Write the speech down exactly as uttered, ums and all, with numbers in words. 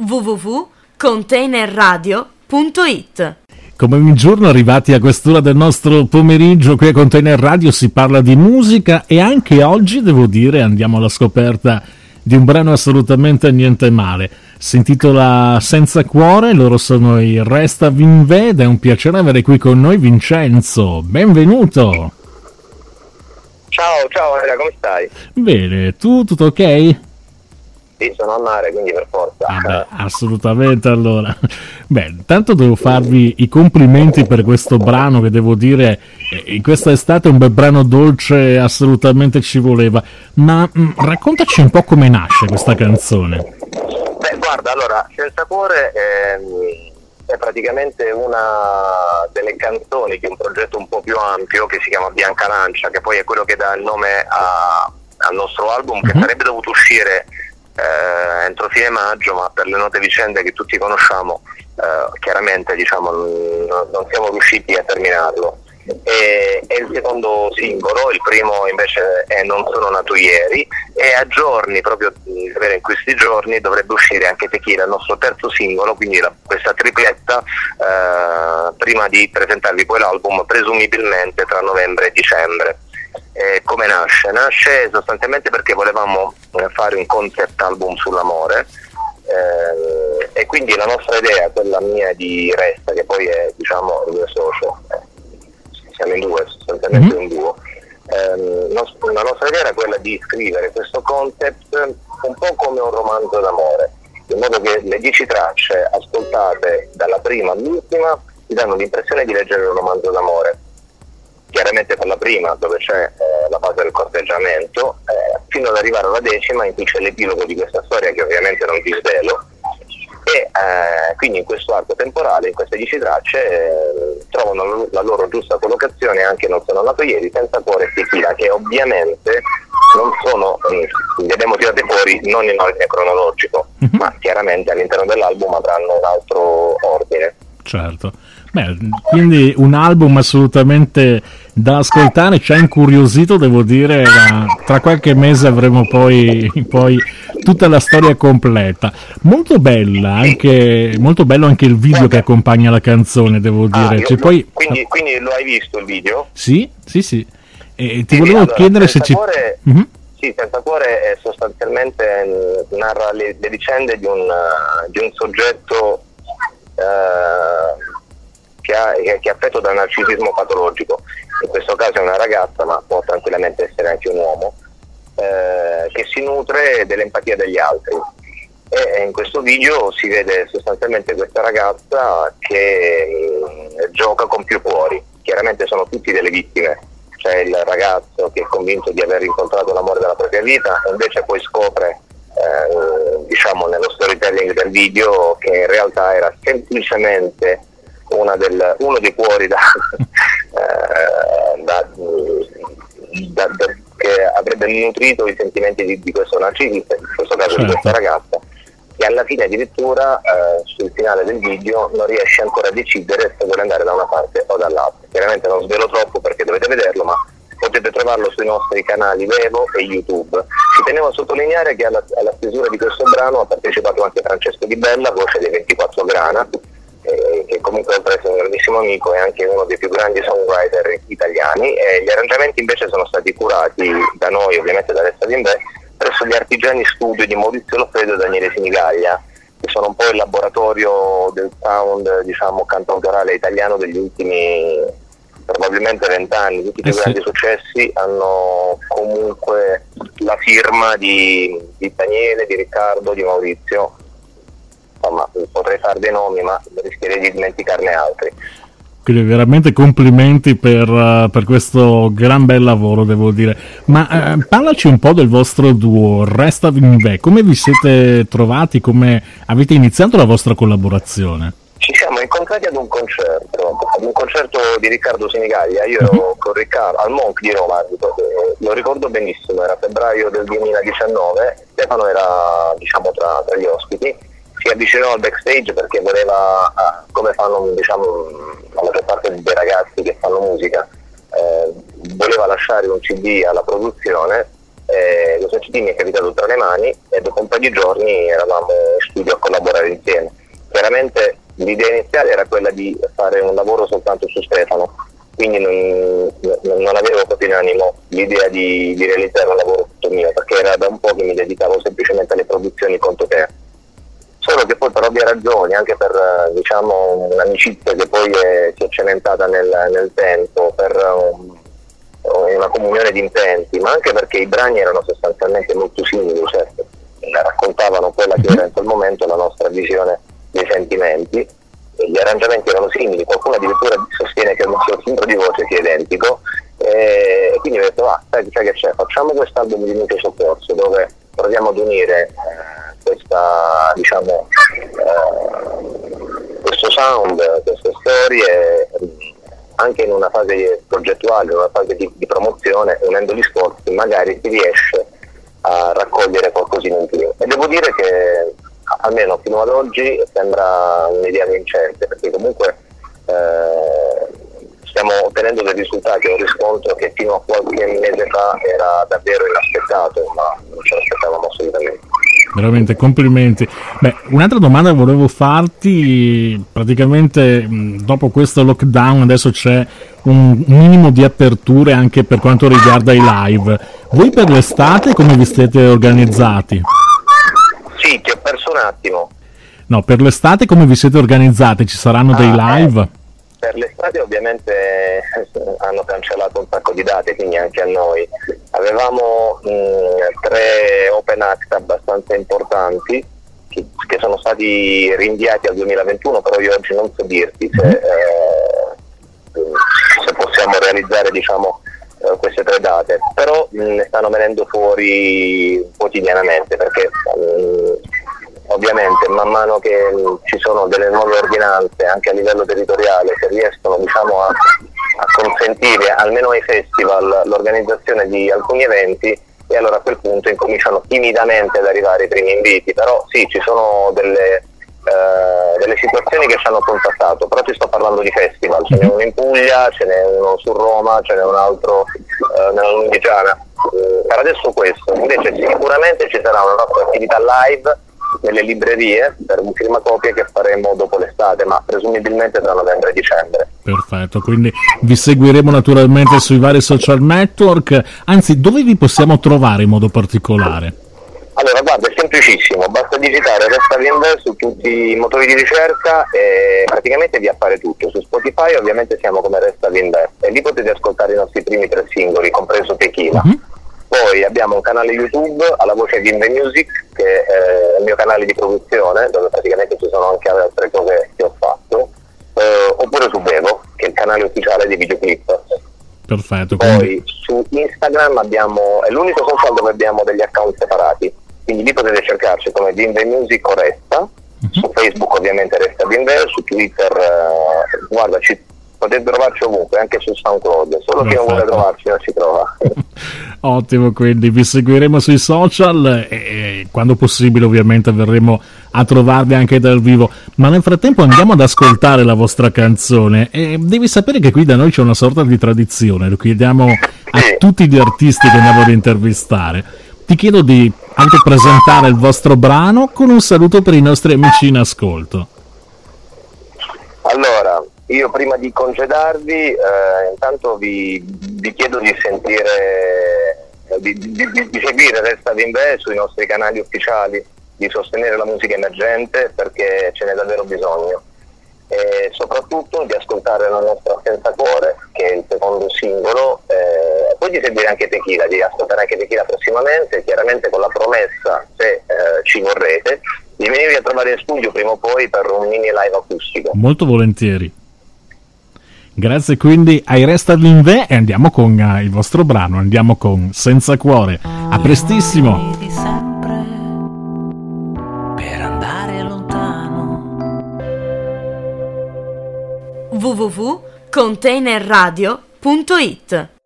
w w w punto container radio punto it. Come ogni giorno, arrivati a quest'ora del nostro pomeriggio qui a Container Radio, si parla di musica e anche oggi, devo dire, andiamo alla scoperta di un brano assolutamente niente male. Si intitola Senza Cuore, loro sono i Resta Vinve ed è un piacere avere qui con noi Vincenzo. Benvenuto! Ciao, ciao Andrea, come stai? Bene, tu tutto ok? Sì, sono al mare, quindi per forza. Ah beh, assolutamente, allora. Beh, tanto devo farvi i complimenti per questo brano che devo dire, in questa estate un bel brano dolce assolutamente ci voleva. Ma mh, raccontaci un po' come nasce questa canzone. Beh, guarda, allora, Senza Cuore ehm, è praticamente una delle canzoni di un progetto un po' più ampio che si chiama Bianca Lancia, che poi è quello che dà il nome a, al nostro album, che uh-huh. sarebbe dovuto uscire Eh, entro fine maggio, ma per le note vicende che tutti conosciamo eh, chiaramente diciamo n- non siamo riusciti a terminarlo. E, è il secondo singolo, il primo invece è Non sono nato ieri, e a giorni, proprio in questi giorni, dovrebbe uscire anche Tequila, il nostro terzo singolo, quindi la, questa tripletta eh, prima di presentarvi poi l'album, presumibilmente tra novembre e dicembre. Eh, come nasce? Nasce sostanzialmente perché volevamo eh, fare un concept album sull'amore eh, e quindi la nostra idea, quella mia di Resta, che poi è diciamo il mio socio, eh, siamo in due, sostanzialmente mm-hmm. un duo, eh, nos- la nostra idea era quella di scrivere questo concept un po' come un romanzo d'amore, in modo che le dieci tracce ascoltate dalla prima all'ultima ti danno l'impressione di leggere un romanzo d'amore. Chiaramente per la prima, dove c'è eh, la fase del corteggiamento, eh, fino ad arrivare alla decima, in cui c'è l'epilogo di questa storia, che ovviamente non ti svelo, e eh, quindi in questo arco temporale, in queste dieci tracce, eh, trovano la loro giusta collocazione anche Non sono nato ieri, Senza Cuore e Tequila, che ovviamente non sono, eh, li abbiamo tirati fuori non in ordine cronologico, mm-hmm. ma chiaramente all'interno dell'album avranno un altro ordine. Certo. Beh, quindi un album assolutamente da ascoltare, ci ha incuriosito, devo dire, ma tra qualche mese avremo poi, poi tutta la storia completa. Molto bella, anche molto bello anche il video che accompagna la canzone, devo dire. Ah, io, cioè, poi... quindi, quindi lo hai visto il video? Sì, sì, sì. E ti sì, volevo allora, chiedere se ci... Cuore, mm-hmm. Sì, Senza Cuore è sostanzialmente narra le, le vicende di un, di un soggetto eh, Che, ha, che è affetto da narcisismo patologico. In questo caso è una ragazza, ma può tranquillamente essere anche un uomo, eh, che si nutre dell'empatia degli altri. E in questo video si vede sostanzialmente questa ragazza che mh, gioca con più cuori. Chiaramente sono tutti delle vittime. C'è il ragazzo che è convinto di aver incontrato l'amore della propria vita, e invece poi scopre eh, diciamo nello storytelling del video che in realtà era semplicemente Una del, uno dei cuori da, eh, da, da, da, che avrebbe nutrito i sentimenti di, di questo narcisista, in questo caso certo. di questa ragazza, che alla fine addirittura eh, sul finale del video non riesce ancora a decidere se vuole andare da una parte o dall'altra. Chiaramente non svelo troppo perché dovete vederlo, ma potete trovarlo sui nostri canali Vevo e YouTube. Ci tenevo a sottolineare che alla, alla stesura di questo brano ha partecipato anche Francesco Di Bella, voce dei ventiquattro Grana, Eh, che comunque oltre ad essere un grandissimo amico è anche uno dei più grandi songwriter italiani, e gli arrangiamenti invece sono stati curati da noi, ovviamente da Resta Vinve, presso gli artigiani studio di Maurizio Loffredo e Daniele Sinigaglia, che sono un po' il laboratorio del sound, diciamo, cantautorale italiano degli ultimi probabilmente vent'anni. Tutti i più eh sì. grandi successi hanno comunque la firma di, di Daniele, di Riccardo, di Maurizio. Insomma, potrei fare dei nomi, ma rischierei di dimenticarne altri. Quindi veramente complimenti per, uh, per questo gran bel lavoro, devo dire. Ma uh, parlaci un po' del vostro duo, Resta Vinve. Come vi siete trovati? Come avete iniziato la vostra collaborazione? Ci siamo incontrati ad un concerto, ad un concerto di Riccardo Sinigaglia. Io ero uh-huh. con Riccardo al Monk di Roma, lo ricordo benissimo, era febbraio del duemiladiciannove. Stefano era, diciamo, tra, tra gli ospiti. Si avvicinò al backstage perché voleva, come fanno, diciamo, la maggior parte dei ragazzi che fanno musica, eh, voleva lasciare un C D alla produzione. Eh, questo C D mi è capitato tra le mani e dopo un paio di giorni eravamo in studio a collaborare chiaramente l'idea iniziale era quella di fare un lavoro soltanto su Stefano, quindi non, non avevo proprio in animo l'idea di, di realizzare un lavoro tutto mio, perché era da un po' che mi dedicavo semplicemente alle produzioni conto te. Solo che poi per ovvie ragioni, anche per diciamo un'amicizia che poi è, si è cementata nel, nel tempo, per um, una comunione di intenti, ma anche perché i brani erano sostanzialmente molto simili, certo, raccontavano quella che era in quel momento la nostra visione dei sentimenti, e gli arrangiamenti erano simili, qualcuno addirittura sostiene che il nostro timbro di voce sia identico, e quindi ho detto, ah, sai, sai che c'è, facciamo quest'album di Mutuo Soccorso dove proviamo ad unire eh, questa, diciamo, eh, questo sound, queste storie, anche in una fase progettuale, in una fase di, di promozione, unendo gli sforzi magari si riesce a raccogliere qualcosina in più. E devo dire che almeno fino ad oggi sembra un'idea vincente, perché comunque eh, stiamo ottenendo dei risultati, un riscontro che fino a qualche mese fa era davvero inaspettato, ma non ce l'aspettavamo assolutamente. Veramente complimenti. Beh, un'altra domanda volevo farti, praticamente dopo questo lockdown adesso c'è un minimo di aperture anche per quanto riguarda i live. Voi per l'estate come vi siete organizzati? Sì, ti ho perso un attimo. No, per l'estate come vi siete organizzati? Ci saranno ah, dei live? Eh. Per l'estate ovviamente hanno cancellato un sacco di date, quindi anche a noi. Avevamo mh, tre open act abbastanza importanti che, che sono stati rinviati al duemilaventuno, però io oggi non so dirti se, eh, se possiamo realizzare diciamo, eh, queste tre date, però mh, ne stanno venendo fuori quotidianamente, perché mh, ovviamente man mano che ci sono delle nuove ordinanze anche a livello territoriale che riescono diciamo, a, a consentire almeno ai festival l'organizzazione di alcuni eventi, e allora a quel punto incominciano timidamente ad arrivare i primi inviti, però sì, ci sono delle, eh, delle situazioni che ci hanno contattato, però ti sto parlando di festival, ce n'è uno in Puglia, ce n'è uno su Roma, ce n'è un altro eh, nella Lunigiana, eh, per adesso questo. Invece sicuramente ci sarà una nostra attività live nelle librerie per un firmacopie che faremo dopo l'estate, ma presumibilmente tra novembre e dicembre. Perfetto, quindi vi seguiremo naturalmente sui vari social network. Anzi, dove vi possiamo trovare in modo particolare? Allora guarda, è semplicissimo, basta digitare Resta Vinver su tutti i motori di ricerca e praticamente vi appare tutto. Su Spotify ovviamente siamo come Resta Vinver e lì potete ascoltare i nostri primi tre singoli, compreso Tequila. Uh-huh. Poi abbiamo un canale YouTube alla voce di Vinver Music, che è il mio canale di produzione, dove praticamente ci sono anche altre cose che ho fatto, eh, oppure su Vevo, che è il canale ufficiale di videoclip. Perfetto. Poi quindi... su Instagram abbiamo, è l'unico social dove abbiamo degli account separati, quindi lì potete cercarci come Vinver Music o Resta, uh-huh. Su Facebook ovviamente Resta Vinver, su Twitter, eh, guarda, ci potete trovarci ovunque, anche su SoundCloud, solo chi non vuole trovarci non ci trova. Ottimo, quindi vi seguiremo sui social e, e quando possibile ovviamente verremo a trovarvi anche dal vivo, ma nel frattempo andiamo ad ascoltare la vostra canzone e devi sapere che qui da noi c'è una sorta di tradizione, lo chiediamo a sì. tutti gli artisti che andiamo ad intervistare. Ti chiedo di autopresentare il vostro brano con un saluto per i nostri amici in ascolto. Allora, io prima di congedarvi, eh, intanto vi, vi chiedo di sentire, di, di, di, di seguire Resta Vinver sui nostri canali ufficiali, di sostenere la musica emergente perché ce n'è davvero bisogno, e soprattutto di ascoltare la nostra Senza Cuore, che è il secondo singolo, eh, poi di seguire anche Tequila, di ascoltare anche Tequila prossimamente, chiaramente con la promessa, se eh, ci vorrete, di venirvi a trovare in studio prima o poi per un mini live acustico. Molto volentieri. Grazie quindi ai Resta Vinver e andiamo con uh, il vostro brano, andiamo con Senza Cuore. A prestissimo. Di sempre per andare lontano. w w w punto container radio punto it